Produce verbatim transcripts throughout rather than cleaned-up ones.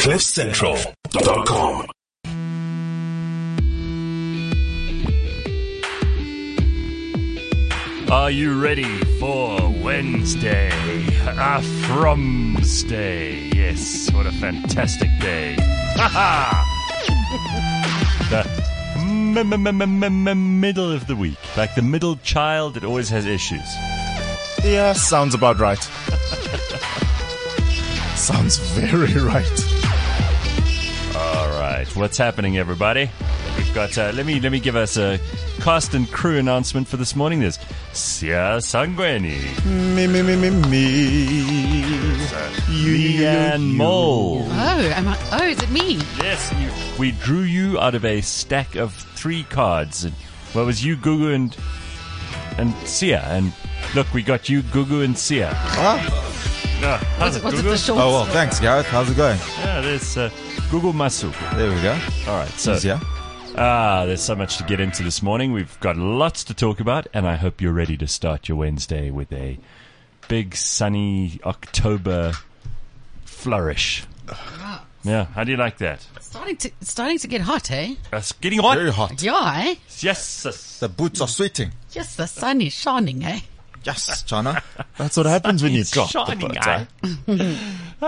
cliff central dot com. Are you ready for Wednesday? A From's Day. Yes, what a fantastic day. Ha ha! The m- m- m- m- m- middle of the week. Like the middle child that always has issues. Yeah, sounds about right. Sounds very right. All right, what's happening, everybody? We've got. Uh, let me let me give us a cast and crew announcement for this morning. There's Sia Sangweni, Me, me, me, me, me. Leanne Mole. Oh, am I, oh, is it me? Yes, you, we drew you out of a stack of three cards. And well, it was you, Gugu, and and Sia. And look, we got you, Gugu, and Sia. Ah. Uh, how's it, What's it, Gugu? the short? Oh, well, thanks, Gareth. How's it going? Yeah, there's uh, Gugu Masu. There we go. All right, so Easier. ah, there's so much to get into this morning. We've got lots to talk about, and I hope you're ready to start your Wednesday with a big sunny October flourish. Yeah, how do you like that? It's starting to, it's starting to get hot, eh? It's getting hot. Very hot. Yeah, eh? Yes. yes. The boots are sweating. Yes, the sun is shining, eh? Yes, Chana. That's what happens when you It's drop the shining, butter.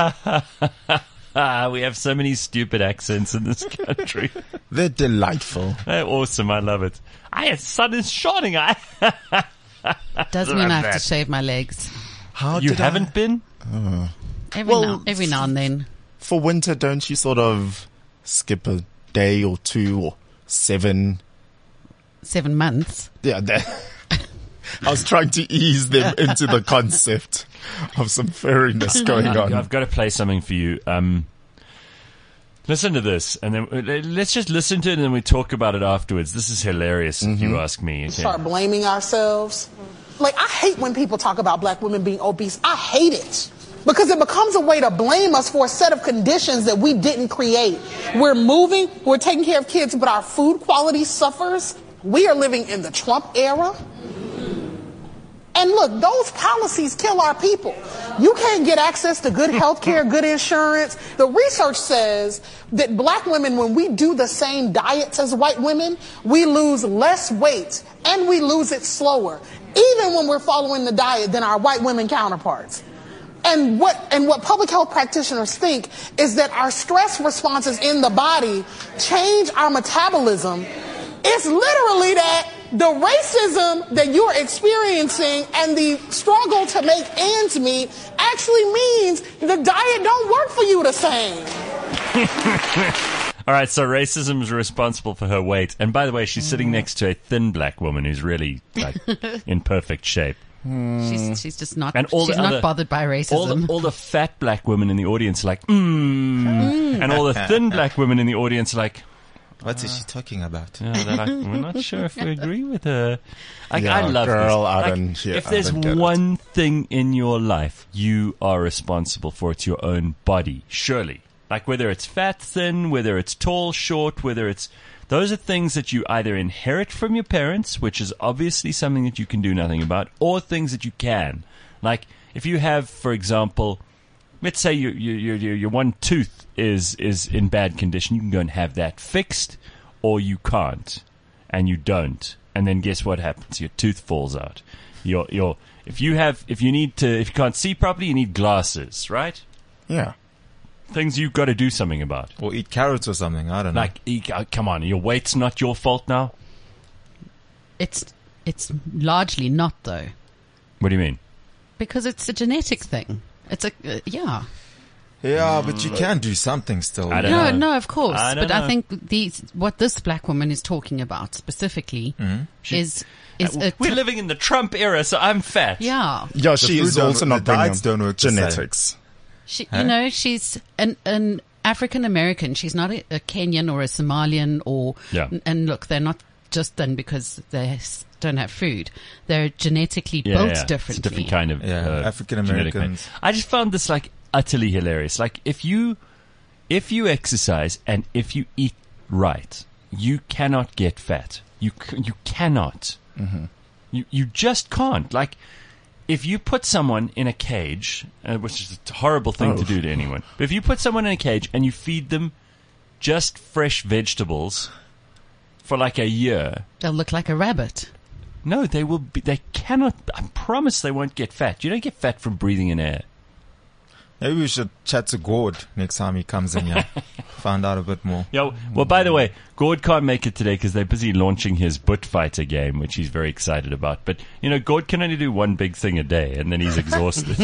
Ah, we have so many stupid accents in this country. They're delightful. They're awesome. I love it. I, the sun is shining. I. Does mean I have to shave my legs How You did haven't I, been? every Well, now every now and then. For winter, don't you sort of skip a day or two or seven? Seven months. Yeah, that. I was trying to ease them into the concept of some furriness going on. I've got to play something for you. Um, listen to this, and then uh, let's just listen to it, and then we talk about it afterwards. This is hilarious, if you ask me. Okay. Start blaming ourselves. Like, I hate when people talk about black women being obese. I hate it. Because it becomes a way to blame us for a set of conditions that we didn't create. We're moving, we're taking care of kids, but our food quality suffers. We are living in the Trump era. And look, those policies kill our people. You can't get access to good health care, good insurance. The research says that black women, when we do the same diets as white women, we lose less weight and we lose it slower, even when we're following the diet, than our white women counterparts. And what, and what public health practitioners think is that our stress responses in the body change our metabolism. It's literally that the racism that you're experiencing and the struggle to make ends meet actually means the diet don't work for you the same. All right, so racism is responsible for her weight. And by the way, she's sitting next to a thin black woman who's really like in perfect shape. She's she's just not. And all she's the not other- bothered by racism. All the, all the fat black women in the audience are like, mmm. And all the thin black women in the audience are like, What is she talking about? yeah, they're like, we're not sure if we agree with her. Like, Yeah, I love girl, this. I Like, don't- yeah, if I there's don't get it. one thing in your life you are responsible for, it's your own body, surely. Like whether it's fat, thin, whether it's tall, short, whether it's... Those are things that you either inherit from your parents, which is obviously something that you can do nothing about, or things that you can. Like, if you have, for example... Let's say your your your your one tooth is is in bad condition. You can go and have that fixed, or you can't, and you don't. And then guess what happens? Your tooth falls out. Your your if you have if you need to if you can't see properly, you need glasses, right? Yeah. Things you've got to do something about. Or eat carrots or something. I don't know. Like, e- uh, come on, your weight's not your fault now. It's it's largely not though, What do you mean? because it's a genetic thing. It's a uh, yeah. Yeah, but you can do something still. I don't No, know. no, of course. I don't but know. I think these what this black woman is talking about specifically is is Uh, a We're tr- living in the Trump era, so I'm fat. yeah. Yeah, The she food is don't- also the not bringing diets don't work the same. genetics. She, Huh? you know, she's an an African American. She's not a, a Kenyan or a Somalian or. Yeah. And look, they're not just thin because they s- don't have food. They're genetically Yeah, built yeah. It's a differently. different kind of Yeah, uh, African genetic Americans. makeup. I just found this like utterly hilarious. Like if you if you exercise and if you eat right, you cannot get fat. You c- you cannot. Mm-hmm. You you just can't. Like if you put someone in a cage, uh, which is a horrible thing Oh. to do to anyone, but if you put someone in a cage and you feed them just fresh vegetables for like a year, They'll look like a rabbit. no, they will be, they cannot, I promise they won't get fat. You don't get fat from breathing in air. Maybe we should chat to Gord next time he comes in here. Find out a bit more. Yeah, well, by the way, Gord can't make it today because they're busy launching his Butt Fighter game, which he's very excited about. But, you know, Gord can only do one big thing a day, and then he's exhausted.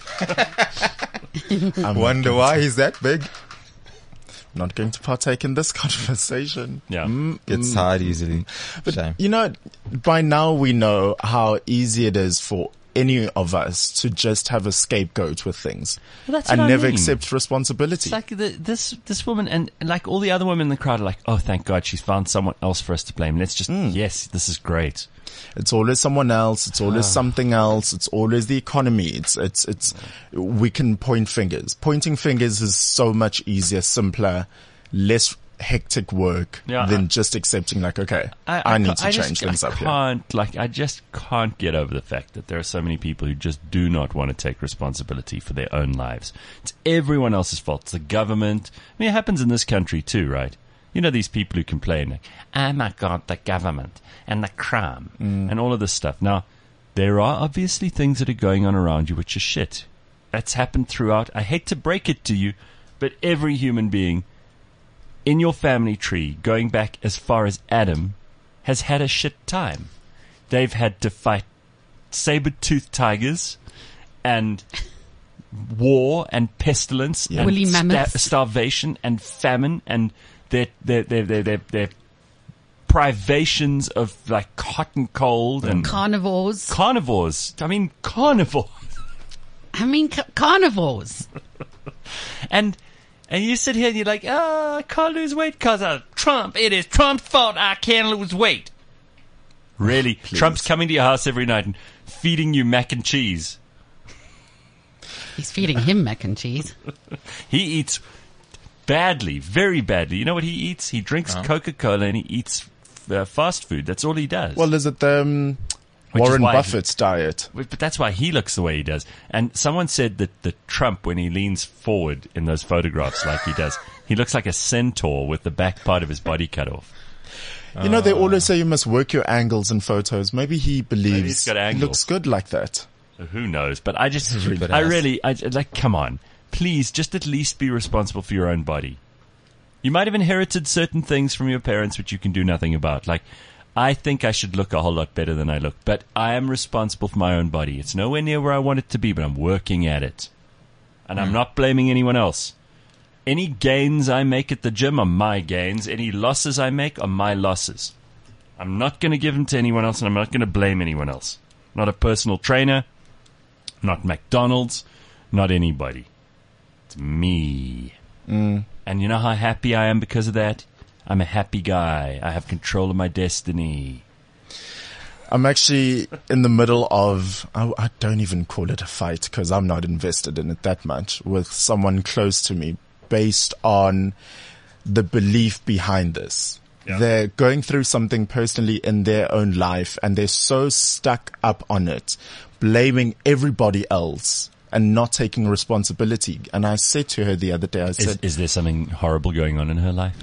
I wonder why he's that big. Not going to partake in this conversation. Yeah. Gets tired easily. But, Shame. you know, by now we know how easy it is for any of us to just have a scapegoat with things Well, that's and what I never mean. accept responsibility. It's like the, this this woman and, and like all the other women in the crowd are like, oh, thank God she's found someone else for us to blame. Let's just, yes, this is great. It's always someone else. It's always something else. It's always the economy. It's, it's, it's, we can point fingers. Pointing fingers is so much easier, simpler, less hectic work Yeah, than I- just accepting like, okay, I, need ca- to I change just, things I up here. can't, like, I just can't get over the fact that there are so many people who just do not want to take responsibility for their own lives. It's everyone else's fault. It's the government. I mean, it happens in this country too, right? You know, these people who complain, like, oh my God, the government and the crime and all of this stuff. Now, there are obviously things that are going on around you which are shit. That's happened throughout. I hate to break it to you, but every human being in your family tree, going back as far as Adam, has had a shit time. They've had to fight saber-toothed tigers and war and pestilence and Woolly mammoths. starvation and famine and their their their their, their, their privations of like hot and cold and Carnivores. carnivores. I mean, carnivore. I mean, ca- carnivores. And and you sit here and you're like, oh, I can't lose weight because of Trump. It is Trump's fault I can't lose weight. Really? Trump's coming to your house every night and feeding you mac and cheese. He's feeding him mac and cheese. He eats badly, very badly. You know what he eats? He drinks Coca-Cola and he eats uh, fast food. That's all he does. Well, is it the um, Which is Warren why- Buffett's diet? But but that's why he looks the way he does. And someone said that the Trump, when he leans forward in those photographs like he does, he looks like a centaur with the back part of his body cut off. You know, they always say you must work your angles in photos. Maybe he believes he's got it angles. looks good like that. Who knows? But I just, But I ass. really, I like, come on. Please, just at least be responsible for your own body. You might have inherited certain things from your parents which you can do nothing about. Like, I think I should look a whole lot better than I look, but I am responsible for my own body. It's nowhere near where I want it to be, but I'm working at it. And I'm not blaming anyone else. Any gains I make at the gym are my gains. Any losses I make are my losses. I'm not going to give them to anyone else, and I'm not going to blame anyone else. Not a personal trainer, not McDonald's, not anybody. It's me. Mm. And you know how happy I am because of that? I'm a happy guy. I have control of my destiny. I'm actually in the middle of, I, I don't even call it a fight because I'm not invested in it that much, with someone close to me based on the belief behind this. Yeah. They're going through something personally in their own life and they're so stuck up on it, blaming everybody else and not taking responsibility. And I said to her the other day, I Is, said, is there something horrible going on in her life?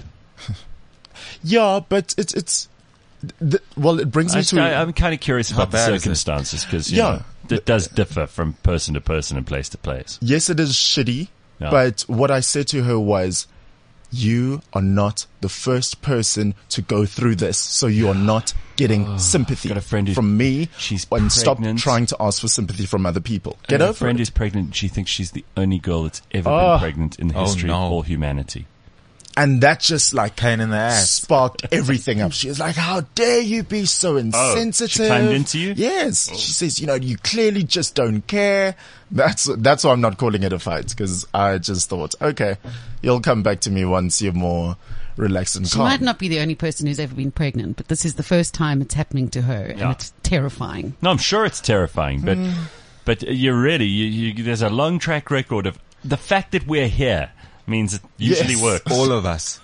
yeah, but it's, it's, the, well, it brings I, me to, I, I'm kind of curious How about the bad is it? circumstances because Yeah. it does differ from person to person and place to place. yes, it is shitty, Yeah. but what I said to her was, you are not the first person to go through this, so you are not getting sympathy got a friend who- from me. she's and stop pregnant. trying to ask for sympathy from other people. I Get have a over friend it. who's pregnant. And she thinks she's the only girl that's ever Oh. been pregnant in the Oh, history no. of all humanity. And that just like Pain in the ass. sparked everything up. She was like, how dare you be so insensitive? Oh, climbed into you? Yes. She says, you know, you clearly just don't care. That's, that's why I'm not calling it a fight, because I just thought, okay, you'll come back to me once you're more relaxed and She calm. might not be the only person who's ever been pregnant, but this is the first time it's happening to her, Yeah. and it's terrifying. No, I'm sure it's terrifying, but but you're really you, you, there's a long track record of the fact that we're here means it usually Yes. works. All of us.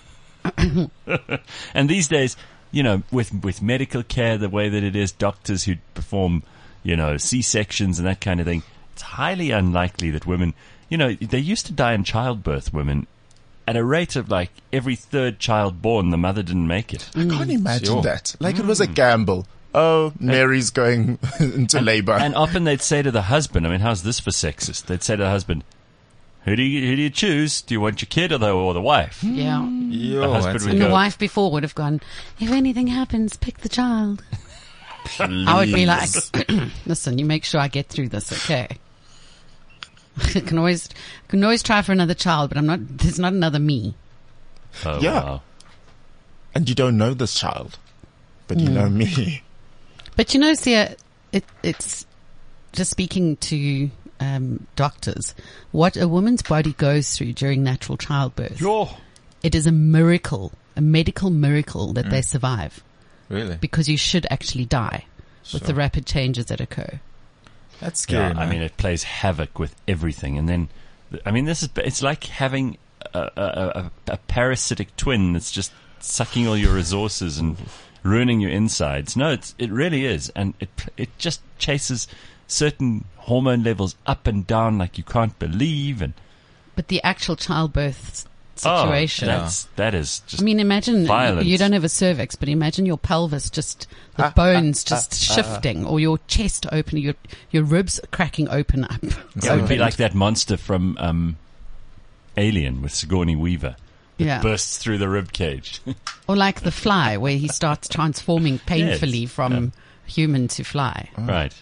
And these days, you know, with with medical care the way that it is, doctors who perform you know, C-sections and that kind of thing, it's highly unlikely that women, you know, they used to die in childbirth, women, at a rate of like every third child born, the mother didn't make it. I can't imagine Sure. that. Like it was a gamble. Oh, Mary's going into labor. And often they'd say to the husband, I mean, how's this for sexist? They'd say to the husband, who do you, who do you choose? Do you want your kid or the, or the wife? Yeah. Yo, The husband that's would And go, the wife before would have gone, if anything happens, pick the child. I would be like, listen, you make sure I get through this, okay? I can always, can always try for another child, but I'm not, there's not another me. oh, Yeah. wow. And you don't know this child, but you know me. But you know, Sia, it, it's just speaking to um, doctors, what a woman's body goes through during natural childbirth. Yo. It is a miracle, a medical miracle that they survive, really because you should actually die with the Sure. rapid changes that occur. that's scary. Yeah, I man. mean, it plays havoc with everything. And then, I mean, this is, it's like having a, a, a, a parasitic twin that's just sucking all your resources and ruining your insides. No, it's, it really is. And it, it just chases certain hormone levels up and down like you can't believe. And But the actual childbirth oh, situation. that's, that is just, I mean, imagine violence. you don't have a cervix, but imagine your pelvis just, the bones just shifting, or your chest opening, your your ribs cracking open up. yeah, it would be like that monster from um, Alien with Sigourney Weaver. That Yeah. bursts through the rib cage. Or like the fly, where he starts transforming painfully Yes. from human to fly. Right.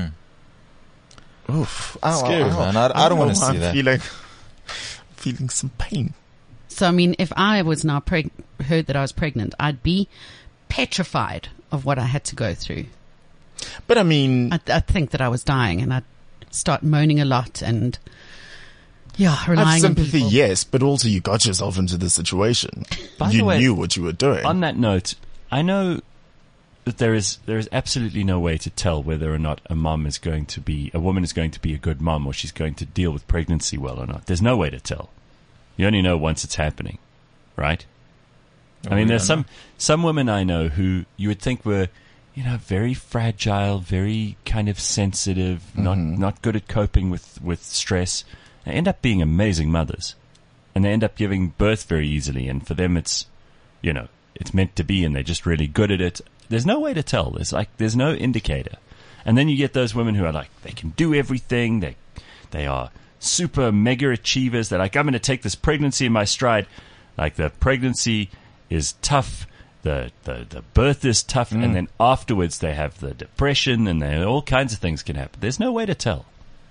Oof. Ow, Scary, ow, ow. man. I- I don't know wanna why see I'm that. Feeling, feeling some pain. So, I mean, if I was now preg- heard that I was pregnant, I'd be petrified of what I had to go through. But I mean, I'd, I'd think that I was dying, and I'd start moaning a lot and, yeah, I have relying on sympathy, people. yes, but also you got yourself into the situation. By the you way, knew what you were doing. On that note, I know that there is there is absolutely no way to tell whether or not a mom is going to be a woman is going to be a good mom, or she's going to deal with pregnancy well or not. There's no way to tell. You only know once it's happening, right? I mean, we there's don't some some women I know who you would think were, you know, very fragile, very kind of sensitive, not not good at coping with with stress. They end up being amazing mothers, and they end up giving birth very easily. And for them, it's, you know, it's meant to be, and they're just really good at it. There's no way to tell. There's like there's no indicator. And then you get those women who are like, they can do everything. They they are super mega achievers. They're like, I'm going to take this pregnancy in my stride. Like the pregnancy is tough. The, the, the birth is tough. And then afterwards they have the depression, and then all kinds of things can happen. There's no way to tell.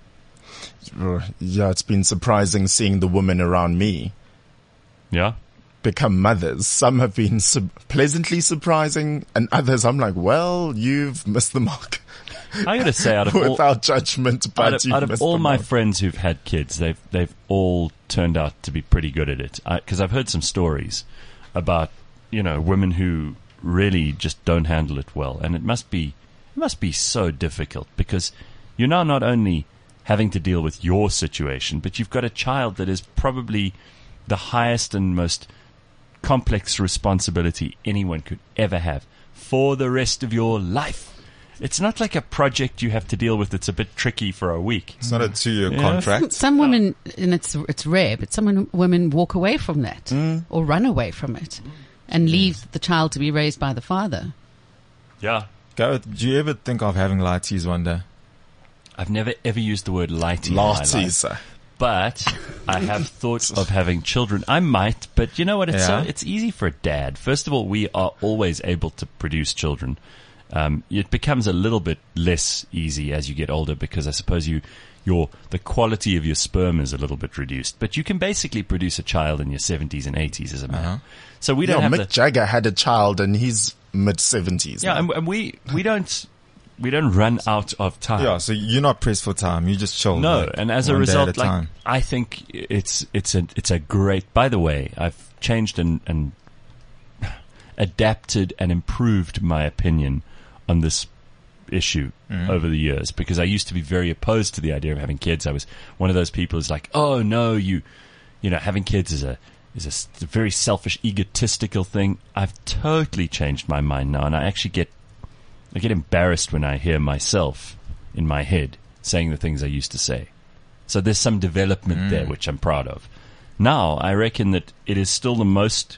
Yeah, it's been surprising seeing the women around me Yeah. become mothers. Some have been su- pleasantly surprising, and others I'm like, well, you've missed the mark. I got to say, out of all, Without judgment, but out of, you've out of missed all the my mark. friends who've had kids, they've they've all turned out to be pretty good at it. Because I've heard some stories about, you know, women who really just don't handle it well, and it must be it must be so difficult, because you're now not only having to deal with your situation, but you've got a child that is probably the highest and most complex responsibility anyone could ever have for the rest of your life. It's not like a project you have to deal with that's a bit tricky for a week. It's not a two-year Yeah. contract. Some women, and it's it's rare, but some women walk away from that Mm. or run away from it and leave the child to be raised by the father. Yeah. Gareth, do you ever think of having lighties one day? I've never ever used the word lighty in my life, Larties. but I have thought of having children. I might, but you know what? It's Yeah. so, it's easy for a dad. First of all, we are always able to produce children. Um, it becomes a little bit less easy as you get older, because I suppose you, your the quality of your sperm is a little bit reduced. But you can basically produce a child in your seventies and eighties as a man. Uh-huh. So we don't Yeah, have Mick the Jagger had a child in his mid seventies. yeah, and, and we we don't we don't run out of time. Yeah, so you're not pressed for time. You just chill. No, like, and as a one day at result, like time. I think it's it's a it's a great. By the way, I've changed and, and adapted and improved my opinion on this issue over the years, because I used to be very opposed to the idea of having kids. I was one of those people who's like, oh no, you you know, having kids is a is a s- very selfish, egotistical thing. I've totally changed my mind now, and I actually get I get embarrassed when I hear myself in my head saying the things I used to say. So there's some development there, which I'm proud of. Now, I reckon that it is still the most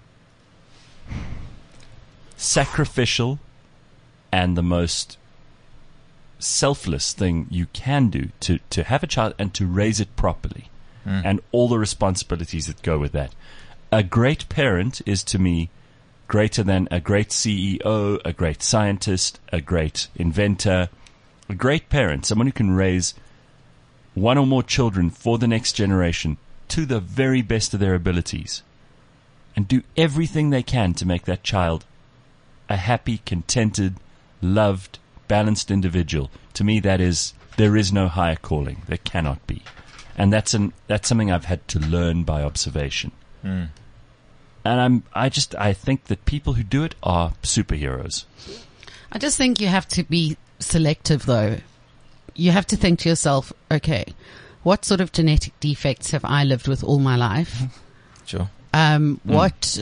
sacrificial and the most selfless thing you can do to, to have a child and to raise it properly, mm. and all the responsibilities that go with that. A great parent is, to me, greater than a great C E O, a great scientist, a great inventor. A great parent, someone who can raise one or more children for the next generation to the very best of their abilities and do everything they can to make that child a happy, contented, loved, balanced individual. To me, that is, there is no higher calling. There cannot be. And that's an, that's something I've had to learn by observation. Mm. And I'm, I just, I think that people who do it are superheroes. I just think you have to be selective, though. You have to think to yourself, okay, what sort of genetic defects have I lived with all my life? Sure. Um, Mm. what,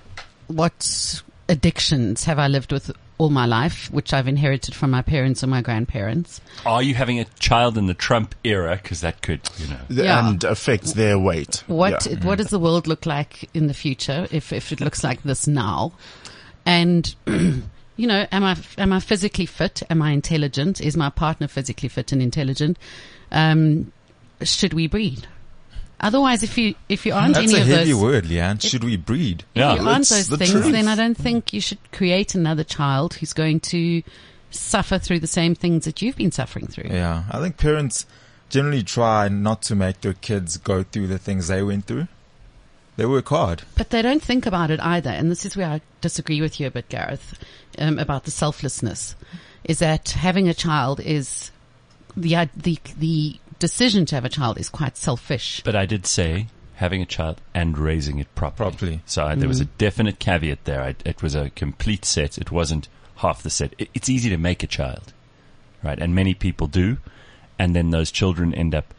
what addictions have I lived with all my life, which I've inherited from my parents or my grandparents? Are you having a child in the Trump era? Because that could, you know. The- Yeah. And affect their weight. What Yeah. what does the world look like in the future if if it looks like this now? And you know, am I am I physically fit? Am I intelligent? Is my partner physically fit and intelligent? Um, should we breed? Otherwise, if you if you aren't That's any a of heavy those, word, Leanne. Should we breed? if Yeah, you aren't that's those the things, truth. then I don't think you should create another child who's going to suffer through the same things that you've been suffering through. Yeah, I think parents generally try not to make their kids go through the things they went through. They work hard. But they don't think about it either. And this is where I disagree with you a bit, Gareth, um, about the selflessness. Is that having a child is the the the decision to have a child is quite selfish. But I did say having a child and raising it properly. Properly. So I, there was a definite caveat there. I, it was a complete set. It wasn't half the set. It, it's easy to make a child, right? And many people do. And then those children end up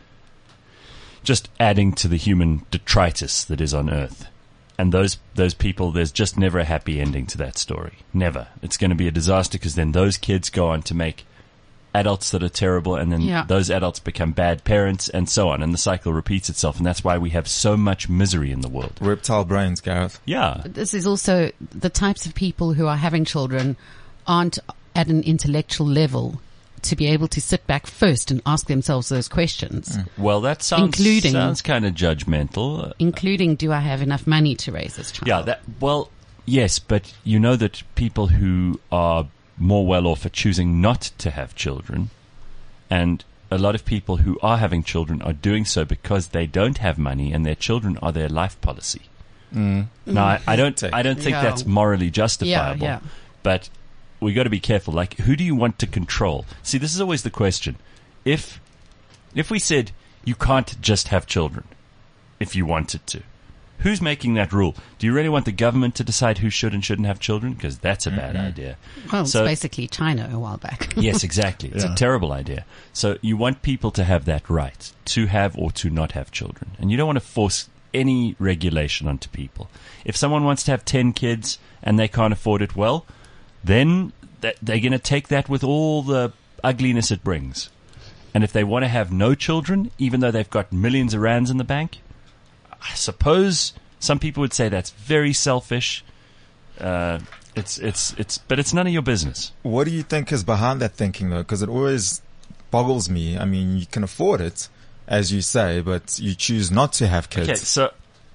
just adding to the human detritus that is on Earth. And those those people, there's just never a happy ending to that story. Never. It's going to be a disaster because then those kids go on to make adults that are terrible, and then Yeah. those adults become bad parents, and so on. And the cycle repeats itself. And that's why we have so much misery in the world. Reptile brains, Gareth. Yeah. This is also the types of people who are having children aren't at an intellectual level to be able to sit back first and ask themselves those questions, Well, that sounds Including- sounds kind of judgmental. including, do I have enough money to raise this child? Yeah, that, well, yes, but you know that people who are more well off are choosing not to have children. And a lot of people who are having children are doing so because they don't have money and their children are their life policy. Now, I, I don't, I don't think Yeah. that's morally justifiable, yeah. but we got to be careful. Like, who do you want to control? See, this is always the question. If, if we said you can't just have children if you wanted to, who's making that rule? Do you really want the government to decide who should and shouldn't have children? Because that's a bad idea. Well, So- it's basically China a while back. Yes, exactly. It's Yeah. a terrible idea. So you want people to have that right to have or to not have children. And you don't want to force any regulation onto people. If someone wants to have ten kids and they can't afford it, well, then that, they're going to take that with all the ugliness it brings. And if they want to have no children, even though they've got millions of rands in the bank, I suppose some people would say that's very selfish. Uh, it's, it's, it's, but it's none of your business. What do you think is behind that thinking, though? Because it always boggles me. I mean, you can afford it, as you say, but you choose not to have kids. Okay, so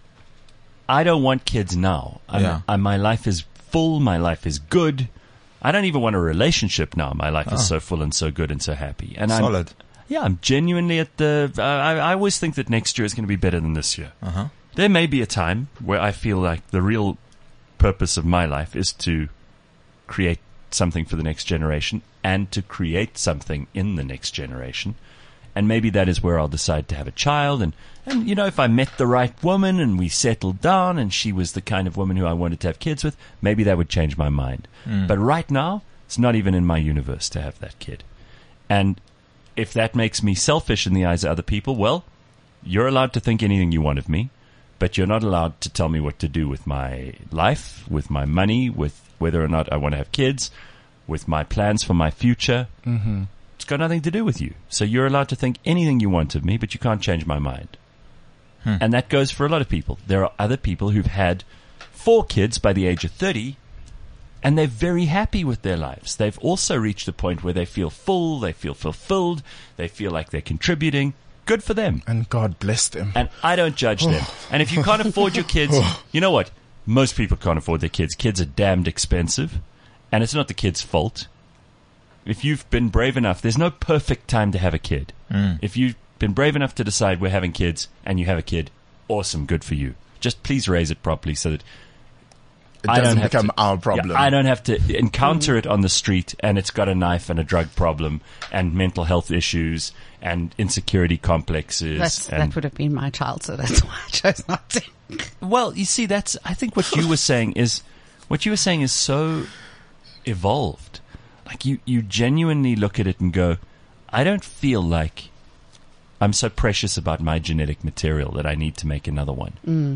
I don't want kids now. I'm, Yeah. I, my life is full. My life is good. I don't even want a relationship now. My life Oh. is so full and so good and so happy. And I'm, Solid. yeah, I'm genuinely at the. I, I always think that next year is going to be better than this year. Uh-huh. There may be a time where I feel like the real purpose of my life is to create something for the next generation and to create something in the next generation. And maybe that is where I'll decide to have a child. And, and, you know, if I met the right woman and we settled down and she was the kind of woman who I wanted to have kids with, maybe that would change my mind. But right now, it's not even in my universe to have that kid. And if that makes me selfish in the eyes of other people, well, you're allowed to think anything you want of me, but you're not allowed to tell me what to do with my life, with my money, with whether or not I want to have kids, with my plans for my future. Mm-hmm. it's got nothing to do with you. So you're allowed to think anything you want of me, but you can't change my mind. Hmm. And that goes for a lot of people. There are other people who've had four kids by the age of thirty, and they're very happy with their lives. They've also reached a point where they feel full, they feel fulfilled, they feel like they're contributing. Good for them. And God bless them. And I don't judge them. And if you can't afford your kids, you know what? Most people can't afford their kids. Kids are damned expensive, and it's not the kid's fault. If you've been brave enough, there's no perfect time to have a kid. Mm. If you've been brave enough to decide we're having kids and you have a kid, awesome, good for you. Just please raise it properly so that it I doesn't don't have become to, our problem. Yeah, I don't have to encounter it on the street and it's got a knife and a drug problem and mental health issues and insecurity complexes. That's, and, that would have been my child, so that's why I chose not to. Well, you see, that's, I think what you were saying is, what you were saying is so evolved. Like you, you genuinely look at it and go, I don't feel like I'm so precious about my genetic material that I need to make another one. Mm.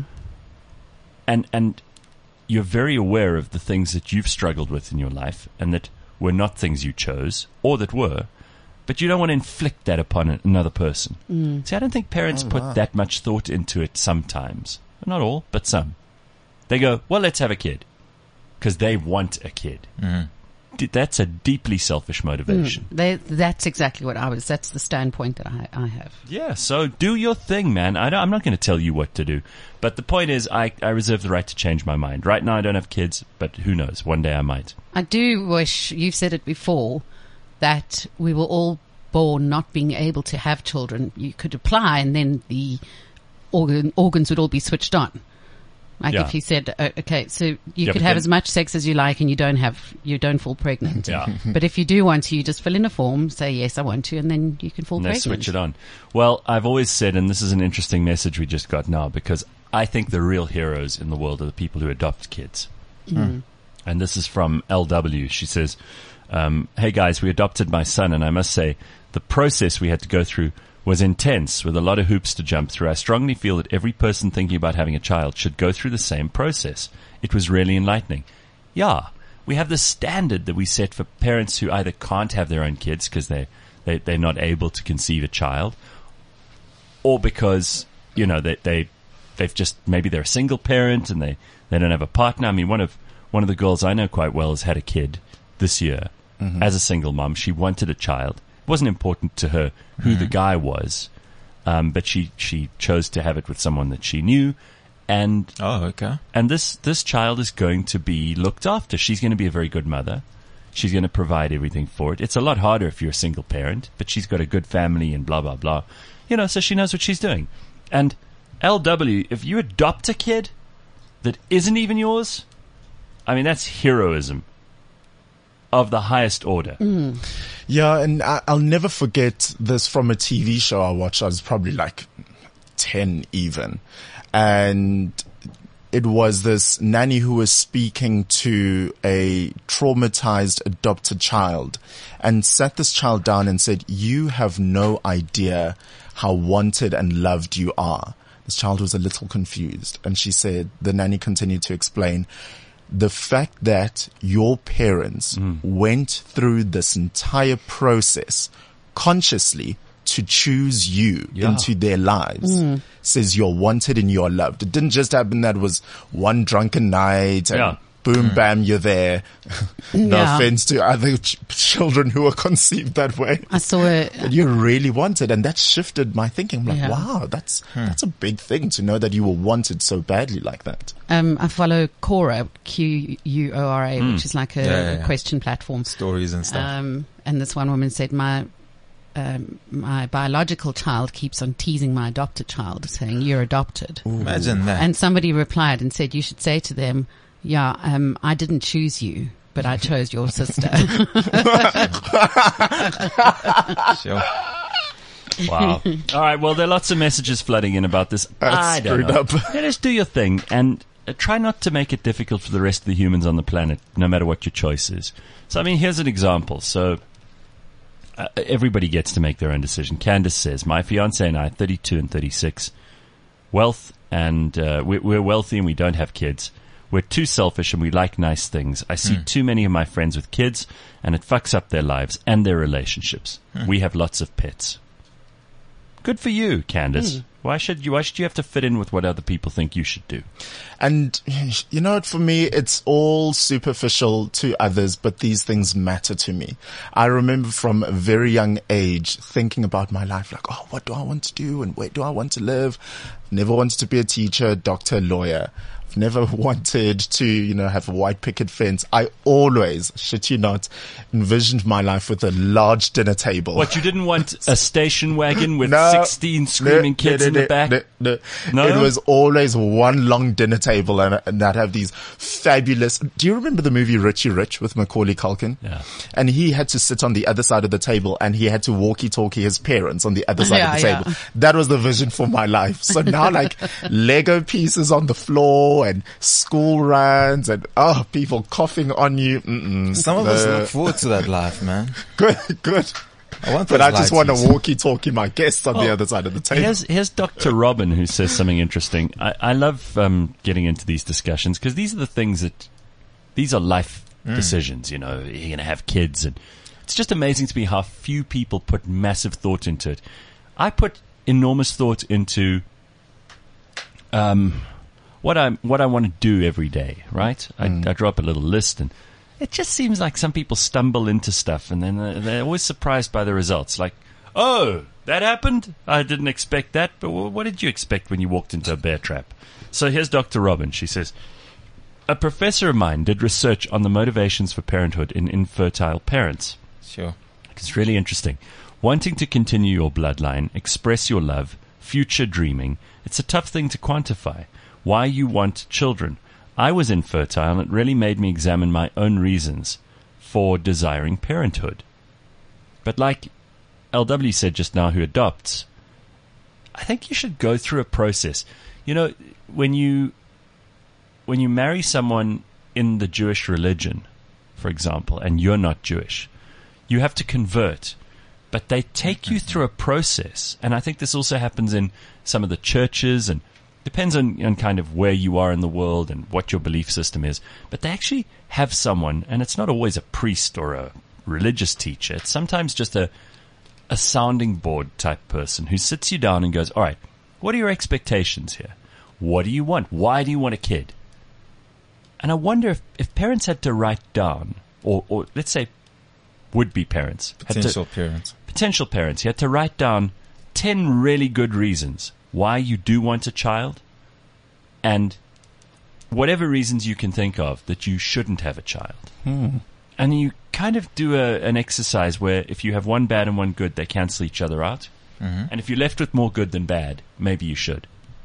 And, and you're very aware of the things that you've struggled with in your life and that were not things you chose or that were, but you don't want to inflict that upon another person. Mm. See, I don't think parents Oh, put wow. that much thought into it sometimes. Not all, but some. They go, well, let's have a kid because they want a kid. Mm. D- That's a deeply selfish motivation. Mm. They, that's exactly what I was. That's the standpoint that I, I have. Yeah, so do your thing, man. I don't, I'm not going to tell you what to do. But the point is, I, I reserve the right to change my mind. Right now, I don't have kids, but who knows? One day I might. I do wish, you've said it before, that we were all born not being able to have children. You could apply and then the organ, organs would all be switched on. Like Yeah. if you said, uh, okay, so you Yeah, could but have then- as much sex as you like and you don't have, you don't fall pregnant. Yeah. But if you do want to, you just fill in a form, say, yes, I want to, and then you can fall And they pregnant. switch it on. Well, I've always said, and this is an interesting message we just got now, because I think the real heroes in the world are the people who adopt kids. Mm. And this is from L W. She says, um, hey guys, we adopted my son, and I must say the process we had to go through was intense with a lot of hoops to jump through. I strongly feel that every person thinking about having a child should go through the same process. It was really enlightening. Yeah, we have this standard that we set for parents who either can't have their own kids because they, they, they're not able to conceive a child, or because, you know, they, they, they've just, maybe they're a single parent and they, they don't have a partner. I mean, one of, one of the girls I know quite well has had a kid this year mm-hmm. as a single mom. She wanted a child. It wasn't important to her who mm-hmm. the guy was, um, but she, she chose to have it with someone that she knew. And, Oh, okay. and this, this child is going to be looked after. She's going to be a very good mother. She's going to provide everything for it. It's a lot harder if you're a single parent, but she's got a good family and blah, blah, blah. You know, so she knows what she's doing. And L W, if you adopt a kid that isn't even yours, I mean, that's heroism of the highest order. Mm. Yeah, and I, I'll never forget this from a T V show I watched. I was probably like ten even. And it was this nanny who was speaking to a traumatized adopted child and sat this child down and said, you have no idea how wanted and loved you are. This child was a little confused. And she said, the nanny continued to explain, the fact that your parents mm. went through this entire process consciously to choose you yeah. into their lives mm. says you're wanted and you're loved. It didn't just happen that was one drunken night and yeah. boom, mm. bam, you're there. No yeah. offense to other ch- children who are conceived that way. I saw it. But you're really wanted, and that shifted my thinking. I'm like, Yeah. wow, that's Hmm. that's a big thing to know that you were wanted so badly like that. Um, I follow Quora, Q U O R A, Mm. which is like a, Yeah, yeah, yeah. question platform. Stories and stuff. Um, and this one woman said, my um, my biological child keeps on teasing my adopted child, saying, you're adopted. Imagine that. And somebody replied and said, you should say to them, yeah, um, I didn't choose you, but I chose your sister. Sure. Wow. All right. Well, there are lots of messages flooding in about this. That's I don't screwed know. up. Yeah, just do your thing and uh, try not to make it difficult for the rest of the humans on the planet, no matter what your choice is. So, I mean, here's an example. So, uh, everybody gets to make their own decision. Candace says, my fiance and I, thirty-two and thirty-six, wealth and uh, we're, we're wealthy and we don't have kids. We're too selfish and we like nice things. I see mm. too many of my friends with kids, and it fucks up their lives and their relationships. Mm. We have lots of pets. Good for you, Candace. Mm. Why should you, why should you have to fit in with what other people think you should do? And you know what, for me, it's all superficial to others, but these things matter to me. I remember from a very young age thinking about my life, like, oh, what do I want to do? And where do I want to live? Never wanted to be a teacher, doctor, lawyer. I've never wanted to, you know, have a white picket fence. I always, shit you not, envisioned my life with a large dinner table. What, you didn't want a station wagon with no, sixteen screaming no, kids no, in no, the back? No, no. No? It was always one long dinner table, and, and I'd have these fabulous... Do you remember the movie Richie Rich with Macaulay Culkin? Yeah. And he had to sit on the other side of the table, and he had to walkie-talkie his parents on the other side yeah, of the yeah. table. That was the vision for my life. So now, like, Lego pieces on the floor and school runs and, oh, people coughing on you. Mm-mm. Some of the, us look forward to that life, man. Good, good. I want but I just want to lighties. walkie-talkie my guests on oh, the other side of the table. Here's, here's Doctor Robin, who says something interesting. I, I love um, getting into these discussions because these are the things that, these are life mm. decisions, you know. You're going to have kids, and it's just amazing to me how few people put massive thought into it. I put enormous thought into um, what I what I want to do every day, right? Mm. I, I draw up a little list, and it just seems like some people stumble into stuff, and then uh, they're always surprised by the results. Like, oh, that happened? I didn't expect that, but w- what did you expect when you walked into a bear trap? So here's Doctor Robin. She says, a professor of mine did research on the motivations for parenthood in infertile parents. Sure. It's really interesting. Wanting to continue your bloodline, express your love, future dreaming, it's a tough thing to quantify. Why you want children. I was infertile, and it really made me examine my own reasons for desiring parenthood. But like L W said just now, who adopts, I think you should go through a process. You know, when you when you marry someone in the Jewish religion, for example, and you're not Jewish, you have to convert. But they take you through a process, and I think this also happens in some of the churches, and depends on, on kind of where you are in the world and what your belief system is. But they actually have someone, and it's not always a priest or a religious teacher. It's sometimes just a a sounding board type person who sits you down and goes, all right, what are your expectations here? What do you want? Why do you want a kid? And I wonder if, if parents had to write down, or, or let's say would-be parents. Potential to, parents. Potential parents. You had to write down ten really good reasons why you do want a child, and whatever reasons you can think of that you shouldn't have a child. Hmm. And you kind of do a, an exercise where if you have one bad and one good, they cancel each other out. Mm-hmm. And if you're left with more good than bad, maybe you should.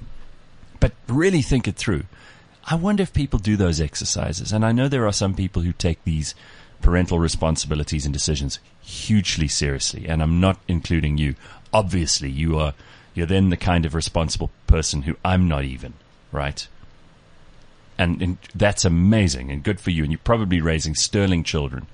But really think it through. I wonder if people do those exercises. And I know there are some people who take these parental responsibilities and decisions hugely seriously. And I'm not including you. Obviously, you are, you're then the kind of responsible person who I'm not even, right? And, and that's amazing and good for you. And you're probably raising sterling children.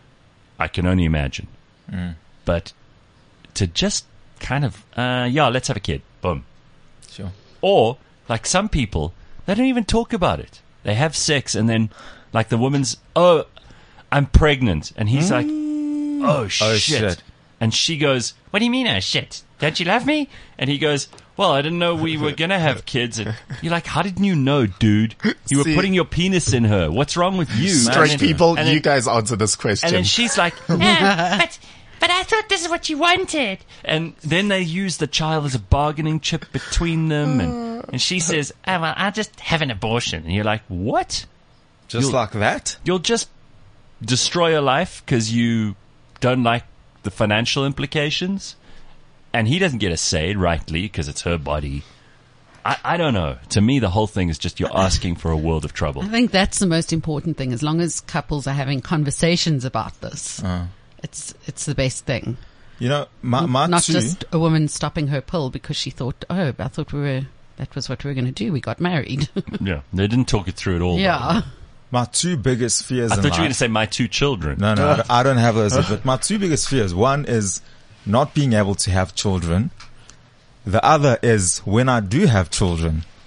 I can only imagine. Mm. But to just kind of, uh, yeah, let's have a kid. Boom. Sure. Or, like some people, they don't even talk about it. They have sex, and then, like the woman's, oh, I'm pregnant. And he's like, oh, shit. Oh, shit. And she goes, what do you mean, oh, shit? Don't you love me? And he goes, well, I didn't know we were going to have kids. And you're like, how didn't you know, dude? You were See, putting your penis in her. What's wrong with you? Straight And then- people, and then- you guys answer this question. And then she's like, Yeah, but, but I thought this is what you wanted. and then they use the child as a bargaining chip between them. And, and she says, Oh, well, I'll just have an abortion. and you're like, what? Just You'll- like that? You'll just destroy your life because you don't like the financial implications? And he doesn't get a say, rightly, because it's her body. I, I don't know. To me, the whole thing is just you're asking for a world of trouble. I think that's the most important thing. As long as couples are having conversations about this, Uh. it's it's the best thing. You know, my, my Not two, just a woman stopping her pill because she thought, oh, I thought we were, that was what we were going to do. We got married. Yeah, they didn't talk it through at all. yeah. my two biggest fears I in thought you were going to life. say my two children. No, no, I don't- I don't have those. But my two biggest fears, one is not being able to have children. The other is when I do have children,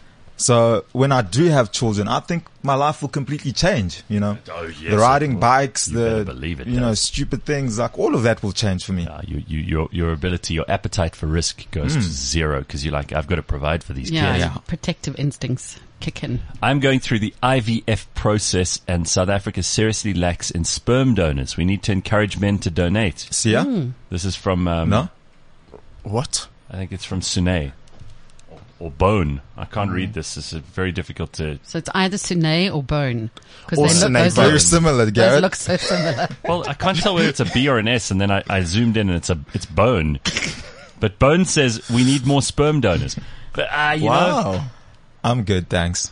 So when I do have children, I think my life will completely change, you know. Oh, yes, the riding it will. bikes, You better the, believe it you know, does. stupid things, like all of that will change for me. Uh, you, you, your, your ability, your appetite for risk goes to zero because you're like, I've got to provide for these Yeah, kids. Yeah. protective instincts kick in. I'm going through the I V F process and South Africa seriously lacks in sperm donors. We need to encourage men to donate. See ya? This is from, um, No? What? I think it's from Sune. Or Bone. I can't read this. This is very difficult to. So it's either Sune or Bone. Because Or they look, Sune those, Bone. Very look, similar, those Garrett. look so similar. Well, I can't tell whether it's a B or an S, and then I, I zoomed in and it's a it's Bone. But Bone says we need more sperm donors. But uh, you know, Wow. I'm good, thanks.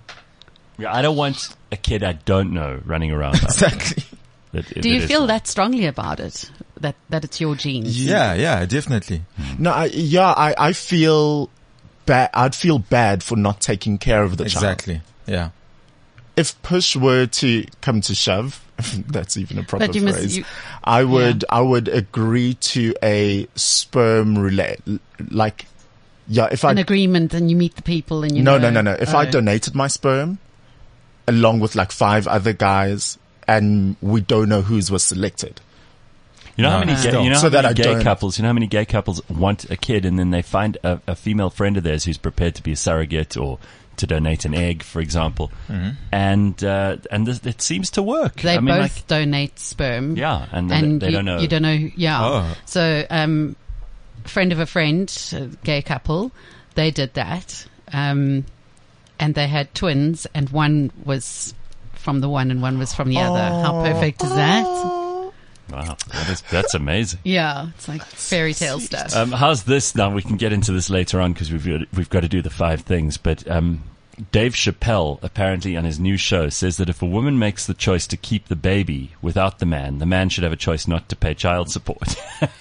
I don't want a kid I don't know running around. Exactly. That, Do that you is feel like- that strongly about it? That that it's your genes? Yeah, yeah, definitely. No, I, yeah, I, I feel bad. I'd feel bad for not taking care of the child. Exactly. Yeah. If push were to come to shove, if that's even a proper But you must- phrase, you- I would, I would agree to a sperm relay. Like, yeah, if I, An agreement, and you meet the people, and you no, know. no, no, no. If I Oh. donated my sperm along with like five other guys and we don't know whose was selected. You know how No, many gay, still. you know So how that many I gay don't- couples, you know how many gay couples want a kid and then they find a, a female friend of theirs who's prepared to be a surrogate or to donate an egg, for example, and uh, and this, it seems to work. They I mean, both like, donate sperm. yeah, and, then and they you, don't know. You don't know. Yeah. Oh. So, um, friend of a friend, a gay couple, they did that, um, and they had twins, and one was from the one and one was from the other. How perfect is that? Wow, that is, that's amazing. Yeah, it's like fairy tale stuff. Um, how's this now? We can get into this later on because we've got, we've got to do the five things. But um, Dave Chappelle, apparently on his new show, says that if a woman makes the choice to keep the baby without the man, the man should have a choice not to pay child support.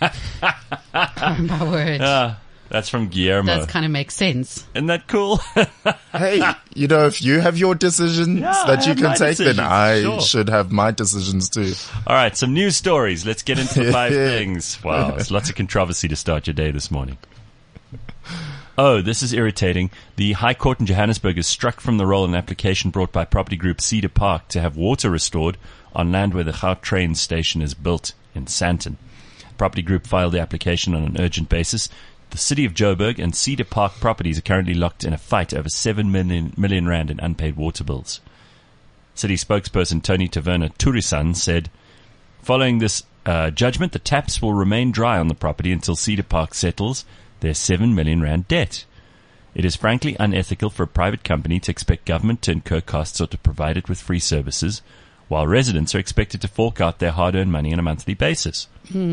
My word. Ah, that's from Guillermo. Does kind of make sense. Isn't that cool? Hey, you know, if you have your decisions Yeah, I that you have can my take, decisions, then I sure. should have my decisions too. All right, some news stories. Let's get into the five things. Wow, there's lots of controversy to start your day this morning. Oh, this is irritating. The High Court in Johannesburg has struck from the roll an application brought by property group Cedar Park to have water restored on land where the Gautrain station is built in Sandton. Property group filed the application on an urgent basis. The city of Joburg and Cedar Park properties are currently locked in a fight over seven million, million rand in unpaid water bills. City spokesperson Tony Taverna Turisan said, following this uh, judgment, the taps will remain dry on the property until Cedar Park settles their seven million rand debt. It is frankly unethical for a private company to expect government to incur costs or to provide it with free services, while residents are expected to fork out their hard-earned money on a monthly basis.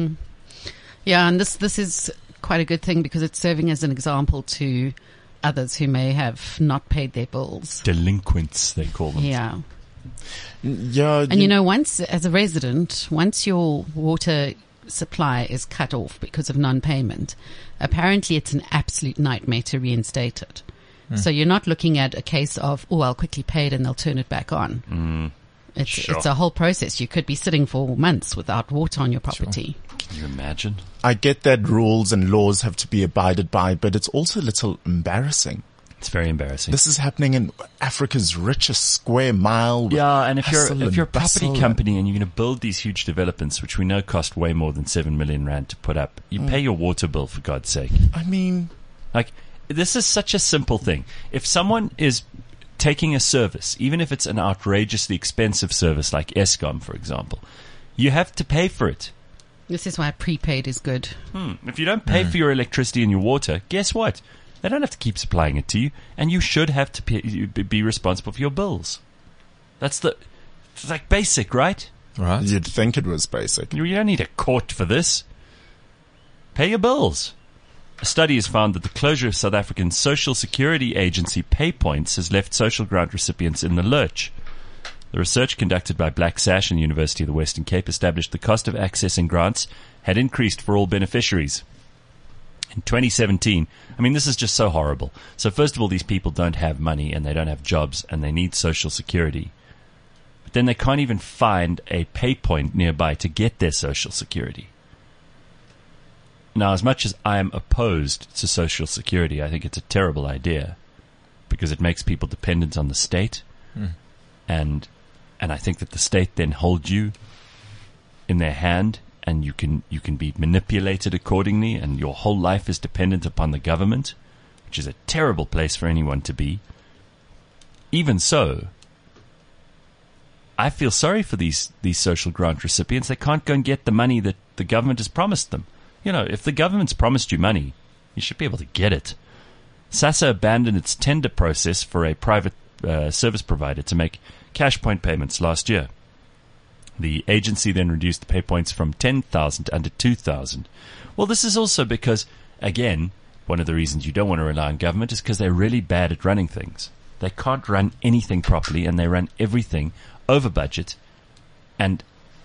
Yeah, and this this is quite a good thing because it's serving as an example to others who may have not paid their bills. Delinquents, they call them. Yeah. Yeah. And you know, once, as a resident, once your water supply is cut off because of non-payment, apparently it's an absolute nightmare to reinstate it. So you're not looking at a case of, oh, I'll quickly pay it and they'll turn it back on. Mm, It's, Sure. it's a whole process. You could be sitting for months without water on your property. can you imagine? I get that rules and laws have to be abided by, but it's also a little embarrassing. It's very embarrassing. This is happening in Africa's richest square mile. with Yeah, and if you're hustle if you're a and property bustle company and you're going to build these huge developments, which we know cost way more than seven million rand to put up, you pay your water bill for God's sake. and- I mean, Like, this is such a simple thing. If someone is taking a service, even if it's an outrageously expensive service like Eskom, for example, you have to pay for it. This is why prepaid is good. Hmm. If you don't pay for your electricity and your water, guess what? They don't have to keep supplying it to you, and you should have to pay, you be responsible for your bills. That's the, it's like basic, right? Right? you'd think it was basic. You you don't need a court for this. Pay your bills. A study has found that the closure of South African Social Security Agency pay points has left social grant recipients in the lurch. The research conducted by Black Sash and the University of the Western Cape established the cost of accessing grants had increased for all beneficiaries. In twenty seventeen, I mean, this is just so horrible. So first of all, these people don't have money and they don't have jobs and they need Social Security. But then they can't even find a pay point nearby to get their Social Security. Now, as much as I am opposed to Social Security, I think it's a terrible idea. because it makes people dependent on the state. Mm. And and I think that the state then holds you in their hand, and you can you can be manipulated accordingly, and your whole life is dependent upon the government, which is a terrible place for anyone to be. Even so, I feel sorry for these, these social grant recipients. They can't go and get the money that the government has promised them. You know, if the government's promised you money, you should be able to get it. SASSA abandoned its tender process for a private uh, service provider to make cash point payments last year. The agency then reduced the pay points from ten thousand to under two thousand. Well, this is also because, again, one of the reasons you don't want to rely on government is because they're really bad at running things. They can't run anything properly, and they run everything over budget, and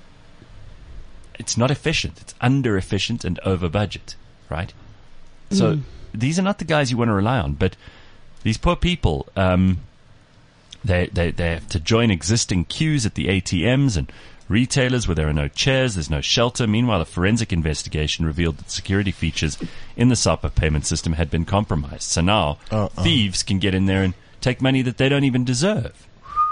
it's not efficient. It's under efficient and over budget, right? Mm. So these are not the guys you want to rely on, but these poor people, um, they, they, they have to join existing queues at the A T Ms and retailers where there are no chairs, there's no shelter. Meanwhile, a forensic investigation revealed that security features in the SAPA payment system had been compromised. So now uh, uh. thieves can get in there and take money that they don't even deserve.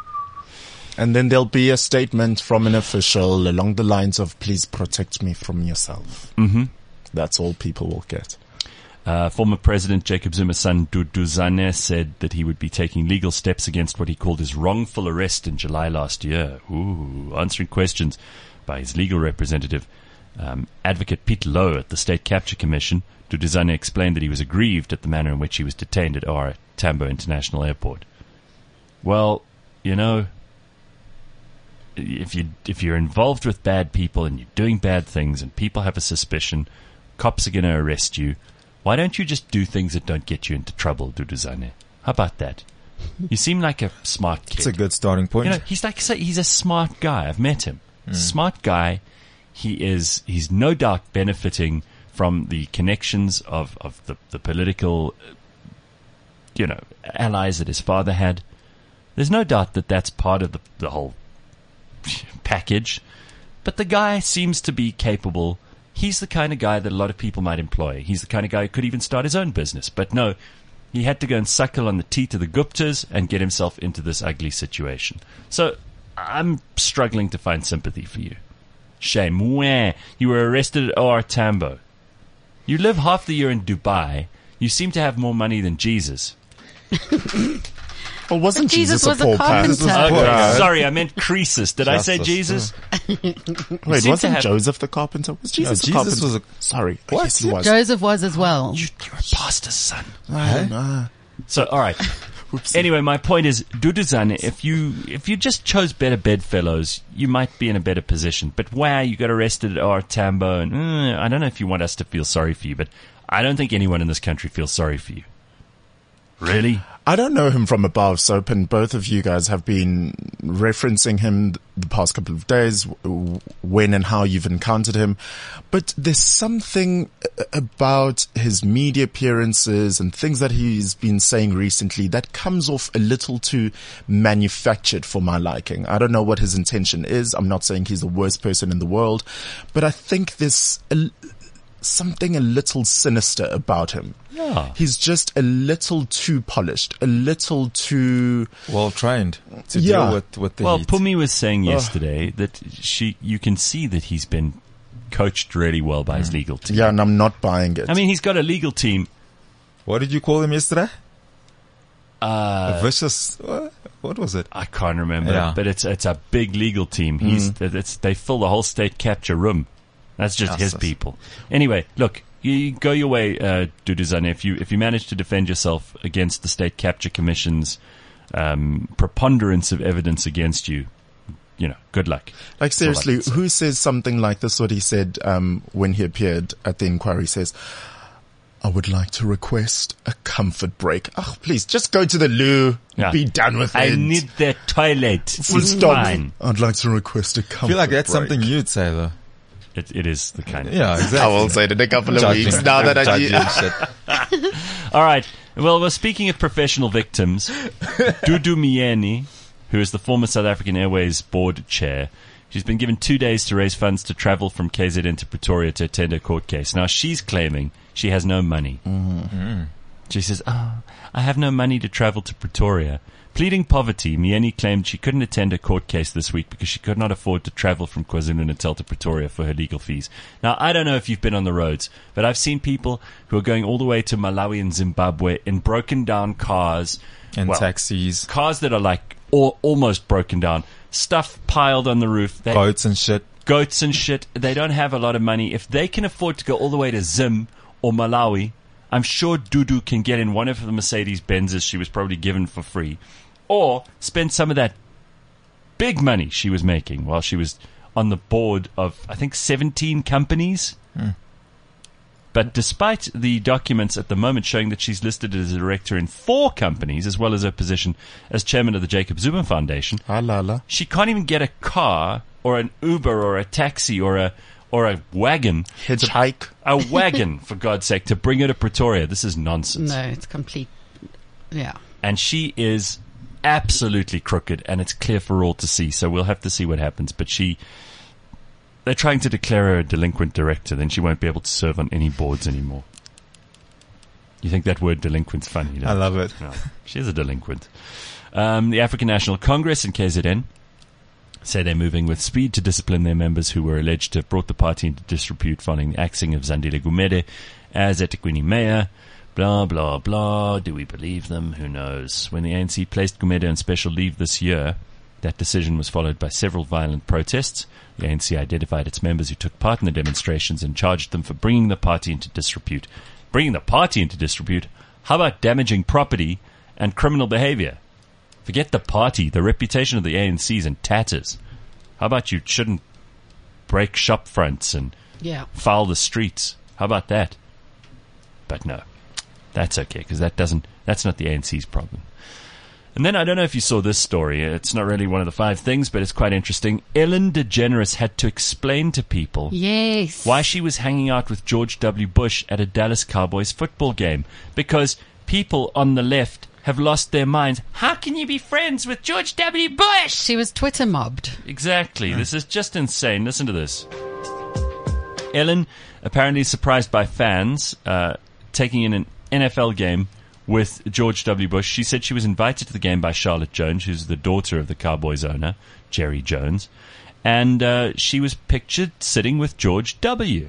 And then there'll be a statement from an official along the lines of, please protect me from yourself. Mm-hmm. That's all people will get. Uh, former President Jacob Zuma's son, Duduzane, said that he would be taking legal steps against what he called his wrongful arrest in July last year. Ooh, answering questions by his legal representative, um, Advocate Pete Lowe at the State Capture Commission, Duduzane explained that he was aggrieved at the manner in which he was detained at O R Tambo International Airport. Well, you know, if you if you're involved with bad people and you're doing bad things and people have a suspicion, cops are going to arrest you. Why don't you just do things that don't get you into trouble, Duduzane? How about that? You seem like a smart kid. It's a good starting point. You know, he's like he's a smart guy. I've met him. Mm. Smart guy. He is. He's no doubt benefiting from the connections of of the the political, you know, allies that his father had. There's no doubt that that's part of the the whole package. But the guy seems to be capable. He's the kind of guy that a lot of people might employ. He's the kind of guy who could even start his own business. But no, he had to go and suckle on the teat of the Guptas and get himself into this ugly situation. So I'm struggling to find sympathy for you. Shame. Where you were arrested at O R Tambo. You live half the year in Dubai. You seem to have more money than Jesus. Well, wasn't But Jesus Jesus, was a a poor carpenter. pastor? Okay, Yeah. sorry, I meant Croesus. Did I say Justice, Jesus? Wait, seem to wasn't have- Joseph the carpenter? Was Jesus No, the Jesus carpenter? was a- Sorry. What? Yes, he was. Joseph was as well. You, you're a pastor's son. Ah, ah. So, all right. Whoopsie. Anyway, my point is, Duduzane, if you if you just chose better bedfellows, you might be in a better position. But wow, you got arrested at O R Tambo, and uh, I don't know if you want us to feel sorry for you, but I don't think anyone in this country feels sorry for you. Really? I don't know him from above, Soap, and both of you guys have been referencing him the past couple of days, w- when and how you've encountered him. But there's something about his media appearances and things that he's been saying recently that comes off a little too manufactured for my liking. I don't know what his intention is. I'm not saying he's the worst person in the world, but I think there's a, something a little sinister about him. Yeah. He's just a little too polished, a little too... Well trained to Yeah. deal with, with the Well, heat. Pumi was saying yesterday that she, you can see that he's been coached really well by his legal team. Yeah, and I'm not buying it. I mean, he's got a legal team. What did you call him yesterday? Uh, a vicious. What, what was it? I can't remember, Yeah. but it's it's a big legal team. He's it's, they fill the whole state capture room. That's just his Yes. people. Anyway, look, you go your way, uh, Duduzane. If you if you manage to defend yourself against the State Capture Commission's um, preponderance of evidence against you, you know, good luck. Like, seriously, That's all I who says something like this? What he said um, when he appeared at the inquiry, he says, I would like to request a comfort break. Oh, please, just go to the loo. Yeah. Be done with I it. need the toilet. Full It's stop. fine. I'd like to request a comfort I feel like that's break. something you'd say though. It, it is the kind of. Yeah, exactly. I will say it in a couple of Judging- weeks now that I judging shit. All right. Well, well, speaking of professional victims, Dudu Mieni, who is the former South African Airways board chair, she's been given two days to raise funds to travel from K Z N to Pretoria to attend a court case. Now, she's claiming she has no money. Mm-hmm. She says, oh, I have no money to travel to Pretoria. Pleading poverty, Mieni claimed she couldn't attend a court case this week because she could not afford to travel from KwaZulu-Natal to Pretoria for her legal fees. Now, I don't know if you've been on the roads, but I've seen people who are going all the way to Malawi and Zimbabwe in broken down cars. And well, taxis. Cars that are like al- almost broken down. Stuff piled on the roof. They, Goats and shit. Goats and shit. They don't have a lot of money. If they can afford to go all the way to Zim or Malawi, I'm sure Dudu can get in one of the Mercedes Benzes she was probably given for free. Or spend some of that big money she was making while she was on the board of, I think, seventeen companies. Hmm. But despite the documents at the moment showing that she's listed as a director in four companies, as well as her position as chairman of the Jacob Zuma Foundation, Halala. she can't even get a car or an Uber or a taxi or a or a wagon. Hitchhike. A wagon, for God's sake, to bring her to Pretoria. This is nonsense. No, it's complete. Yeah. And she is absolutely crooked, and it's clear for all to see. So we'll have to see what happens. But she, they're trying to declare her a delinquent director. Then she won't be able to serve on any boards anymore. You think that word delinquent's funny? Don't I you? love it. No, she's a delinquent. Um, the African National Congress and K Z N say they're moving with speed to discipline their members who were alleged to have brought the party into disrepute following the axing of Zandile Gumede as eThekwini mayor. Blah, blah, blah. Do we believe them? Who knows? When the A N C placed Gumede on special leave this year, that decision was followed by several violent protests. The A N C identified its members who took part in the demonstrations and charged them for bringing the party into disrepute. Bringing the party into disrepute? How about damaging property and criminal behavior? Forget the party. The reputation of the A N C is in tatters. How about you shouldn't break shop fronts and Yeah. foul the streets? How about that? But no. That's okay, because that doesn't, that's not the A N C's problem. And then I don't know if you saw this story. It's not really one of the five things, but it's quite interesting. Ellen DeGeneres had to explain to people Yes. why she was hanging out with George W. Bush at a Dallas Cowboys football game. Because people on the left have lost their minds. How can you be friends with George W. Bush? She was Twitter mobbed. Exactly. This is just insane. Listen to this. Ellen, apparently surprised by fans, uh, taking in an N F L game with George W. Bush. She said she was invited to the game by Charlotte Jones, who's the daughter of the Cowboys owner, Jerry Jones. And uh, she was pictured sitting with George W.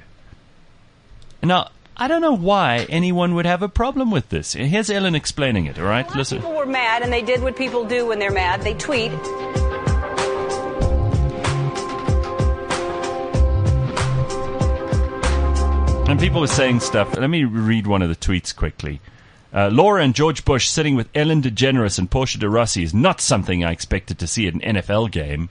Now, I don't know why anyone would have a problem with this. Here's Ellen explaining it, all right? Listen. People were mad, and they did what people do when they're mad. They tweet. And people were saying stuff. Let me read one of the tweets quickly. Uh, Laura and George Bush sitting with Ellen DeGeneres and Portia de Rossi is not something I expected to see at an N F L game.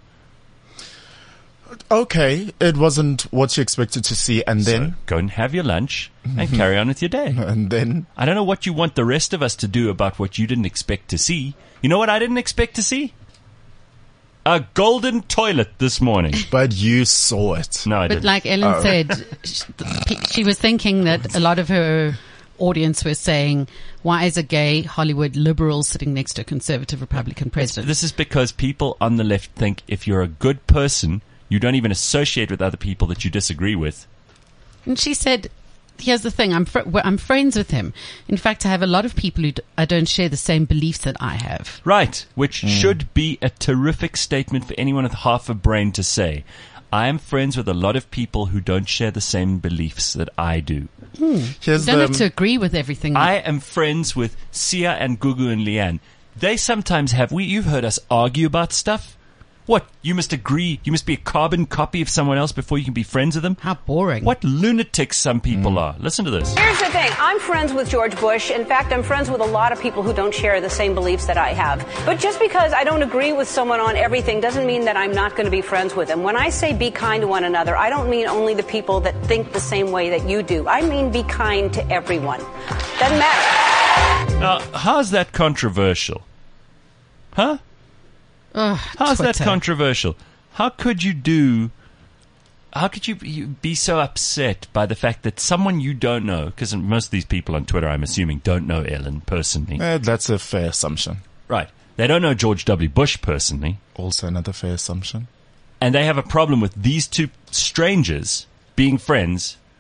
Okay, it wasn't what you expected to see, and then... So go and have your lunch and carry on with your day. And then... I don't know what you want the rest of us to do about what you didn't expect to see. You know what I didn't expect to see? A golden toilet this morning. But you saw it. No, I But didn't. like Ellen Oh. said, she, she was thinking that a lot of her audience were saying, why is a gay Hollywood liberal sitting next to a conservative Republican president? This is because people on the left think if you're a good person, you don't even associate with other people that you disagree with. And she said, here's the thing, I'm, fr- well, I'm friends with him. In fact, I have a lot of people who d- I don't share the same beliefs that I have. Right, which should be a terrific statement for anyone with half a brain to say. I am friends with a lot of people who don't share the same beliefs that I do. Here's You don't the... have to agree with everything. I am friends with Sia and Gugu and Leanne. They sometimes have, we, you've heard us argue about stuff. What, you must agree, you must be a carbon copy of someone else before you can be friends with them? How boring. What lunatics some people are. Listen to this. Here's the thing. I'm friends with George Bush. In fact, I'm friends with a lot of people who don't share the same beliefs that I have. But just because I don't agree with someone on everything doesn't mean that I'm not going to be friends with them. When I say be kind to one another, I don't mean only the people that think the same way that you do. I mean be kind to everyone. Doesn't matter. Now, how's that controversial? Huh? Ugh, How's that Twitter. controversial? How could you do... How could you, you be so upset by the fact that someone you don't know, because most of these people on Twitter, I'm assuming, don't know Ellen personally. Eh, that's a fair assumption. Right. They don't know George W. Bush personally. Also another fair assumption. And they have a problem with these two strangers being friends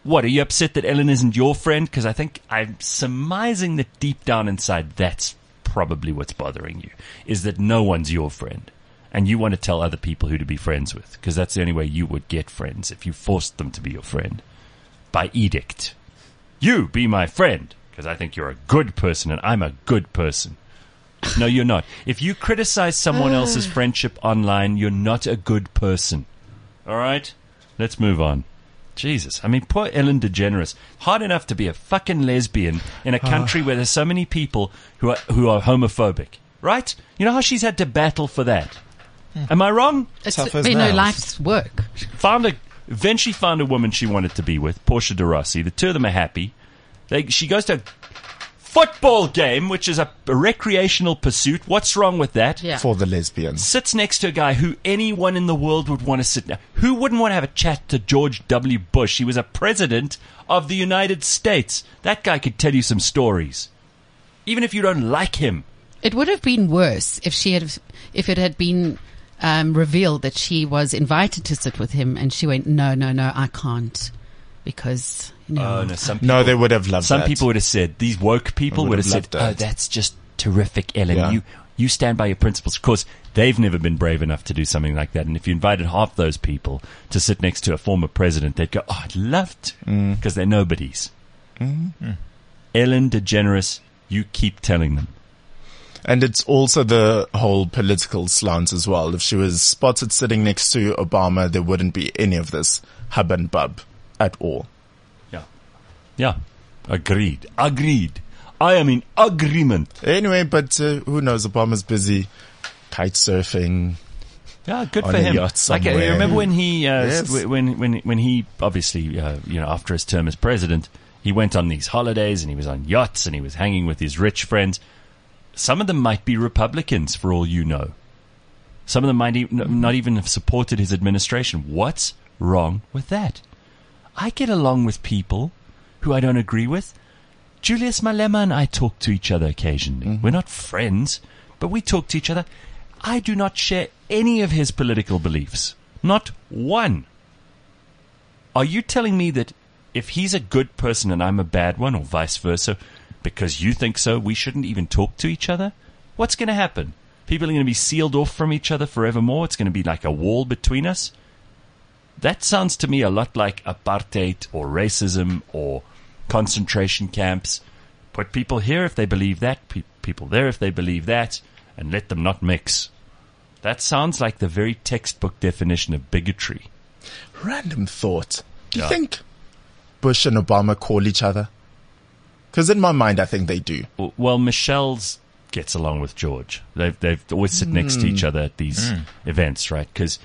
What, are you upset that Ellen isn't your friend? Because I think I'm surmising that deep down inside, that's probably what's bothering you, is that no one's your friend. And you want to tell other people who to be friends with, because that's the only way you would get friends, if you forced them to be your friend. By edict. You be my friend, because I think you're a good person and I'm a good person. No, you're not. If you criticize someone else's friendship online, you're not a good person. All right? Let's move on. Jesus. I mean, poor Ellen DeGeneres. Hard enough to be a fucking lesbian in a country where there's so many people who are who are homophobic. Right? You know how she's had to battle for that? Am I wrong? It's Tough as been her nails. life's work. Found a, eventually found a woman she wanted to be with, Portia de Rossi. The two of them are happy. They, she goes to a football game, which is a, a recreational pursuit. What's wrong with that? Yeah. For the lesbians. Sits next to a guy who anyone in the world would want to sit now. Who wouldn't want to have a chat to George W. Bush? He was a president of the United States. That guy could tell you some stories. Even if you don't like him. It would have been worse if she had, if it had been um, revealed that she was invited to sit with him, and she went, "No, no, no, I can't," because you know. Oh, no, some people, No, they would have loved Some that. people would have said, these woke people Would would have have said, loved "Oh, that. that's just terrific, Ellen. Yeah. You you stand by your principles." Of course, they've never been brave enough to do something like that. And if you invited half those people to sit next to a former president, they'd go, "Oh, I'd love to," because they're nobodies. Mm-hmm. Ellen DeGeneres, you keep telling them. And it's also the whole political slant as well. If she was spotted sitting next to Obama, there wouldn't be any of this hub and bub at all. Yeah. Yeah. Agreed. Agreed. I am in agreement. Anyway, but uh, who knows? Obama's busy kite surfing. Yeah, good On for a him. yacht Like, uh, somewhere. remember when he, uh, Yes. s- when when when he obviously, uh, you know, after his term as president, he went on these holidays and he was on yachts and he was hanging with his rich friends. Some of them might be Republicans, for all you know. Some of them might e- n- not even have supported his administration. What's wrong with that? I get along with people who I don't agree with. Julius Malema and I talk to each other occasionally. We're not friends, but we talk to each other. I do not share any of his political beliefs. Not one. Are you telling me that if he's a good person and I'm a bad one, or vice versa, because you think so, we shouldn't even talk to each other? What's going to happen? People are going to be sealed off from each other forevermore? It's going to be like a wall between us? That sounds to me a lot like apartheid or racism or concentration camps. Put people here if they believe that, pe- people there if they believe that, and let them not mix. That sounds like the very textbook definition of bigotry. Random thought. Do you Yeah. think Bush and Obama call each other? Because in my mind, I think they do. W- Well, Michelle's gets along with George. They've they've always sit next to each other at these events, right? Because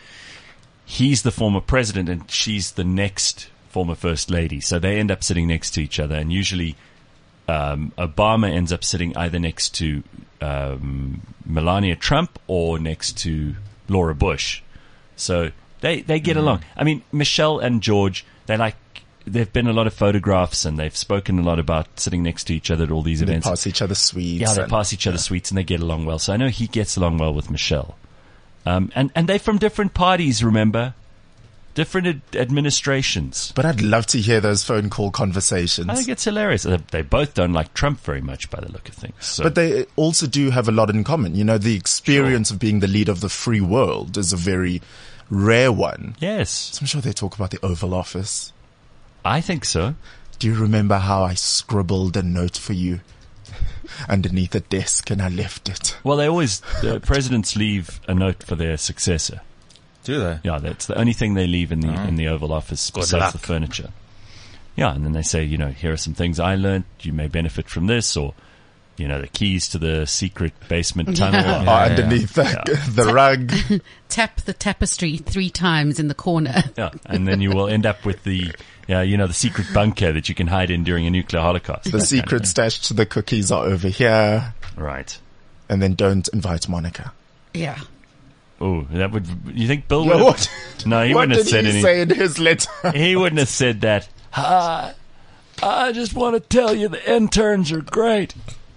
he's the former president and she's the next former first lady, so they end up sitting next to each other. And usually, um, Obama ends up sitting either next to um, Melania Trump or next to Laura Bush. So they they get along. I mean, Michelle and George, they like. There've been a lot of photographs and they've spoken a lot about sitting next to each other at all these They events. pass each other sweets. Yeah, they and- pass each other sweets and they get along well. So I know he gets along well with Michelle. Um, and, and they're from different parties, remember? Different ad- administrations. But I'd love to hear those phone call conversations. I think it's hilarious. They, they both don't like Trump very much by the look of things. So, But they also do have a lot in common. You know, the experience of being the leader of the free world is a very rare one. yes, So I'm sure they talk about the Oval Office. I think so. Do you remember how I scribbled a note for you underneath a desk and I left it? Well, they always, the presidents leave a note for their successor. Do they? Yeah, that's the only thing they leave in the in the Oval Office besides luck. the furniture. Yeah, and then they say, you know, here are some things I learned. You may benefit from this, or you know, the keys to the secret basement tunnel. Yeah. Or yeah. underneath The, the rug. Tap the tapestry three times in the corner. Yeah, and then you will end up with the, uh, you know, the secret bunker that you can hide in during a nuclear holocaust. The secret stash to the cookies are over here. Right. And then don't invite Monica. Yeah. Oh, that would. You think Bill Yeah, would? what? No, he what wouldn't have did said he any. say in his letter? He wouldn't have said that. Hi, I just want to tell you the interns are great.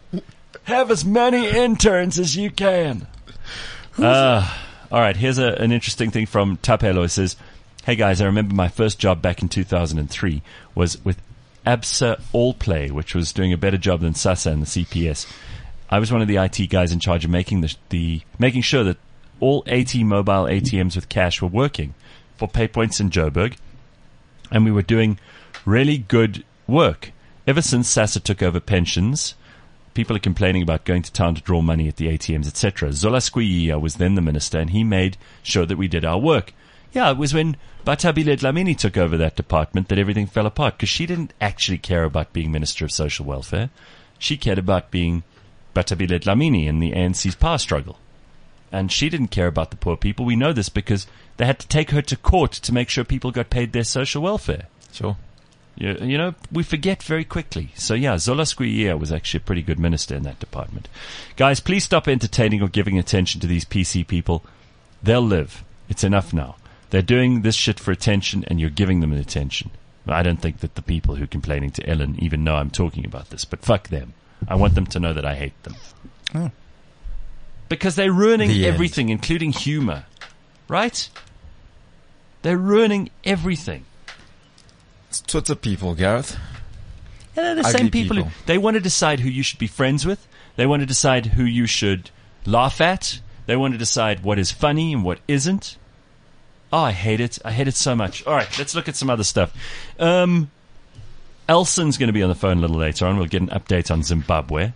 Have as many interns as you can. Uh, all right, here's a, an interesting thing from Tapelo. It says, Hey guys, I remember my first job back in two thousand three was with Absa Allplay, which was doing a better job than SASA and the C P S. I was one of the I T guys in charge of making the, the making sure that all eighty mobile A T Ms with cash were working for PayPoints in Joburg, and we were doing really good work. Ever since SASA took over pensions, people are complaining about going to town to draw money at the A T Ms, et cetera. Zola Skweyiya was then the minister, and he made sure that we did our work. Yeah, it was when Batabile Dlamini took over that department that everything fell apart, because she didn't actually care about being Minister of Social Welfare. She cared about being Batabile Dlamini in the A N C's power struggle. And she didn't care about the poor people. We know this because they had to take her to court to make sure people got paid their social welfare. Sure. You, you know, we forget very quickly. So, yeah, Zola Skweyiya was actually a pretty good minister in that department. Guys, please stop entertaining or giving attention to these P C people. They'll live. It's enough now. They're doing this shit for attention, and you're giving them attention. I don't think that the people who are complaining to Ellen even know I'm talking about this, but fuck them. I want them to know that I hate them. Oh. Because they're ruining The end. everything, including humor. Right? They're ruining everything. It's Twitter people, Gareth. And they're the Ugly same people, people. who they want to decide who you should be friends with. They want to decide who you should laugh at. They want to decide what is funny and what isn't. Oh, I hate it. I hate it so much. All right, let's look at some other stuff. Um, Elson's going to be on the phone a little later on. We'll get an update on Zimbabwe.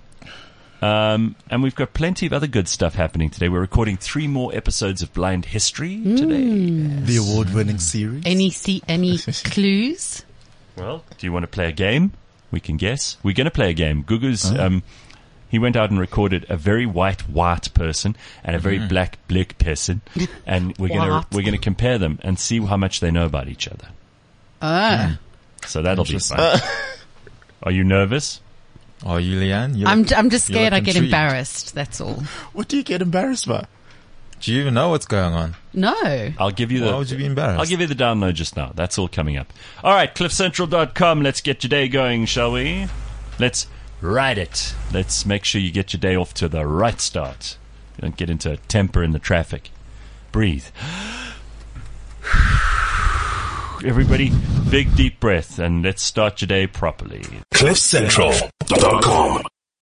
Um, and we've got plenty of other good stuff happening today. We're recording three more episodes of Blind History today. The award-winning series. Any see any clues? Well, do you want to play a game? We can guess. We're going to play a game. Gugu's, um, he went out and recorded a very white, white person and a very black, black person. And we're going to, What? we're going to compare them and see how much they know about each other. Ah, So that'll be fun. Are you nervous? Are you, Leanne? You I'm look- I'm just you scared look I get intrigued. embarrassed. That's all. What do you get embarrassed by? Do you even know what's going on? No. I'll give you the. Why would you be embarrassed? I'll give you the download just now. That's all coming up. All right, cliff central dot com. Let's get your day going, shall we? Let's ride it. Let's make sure you get your day off to the right start. Don't get into a temper in the traffic. Breathe. Everybody, big deep breath, and let's start your day properly. cliff central dot com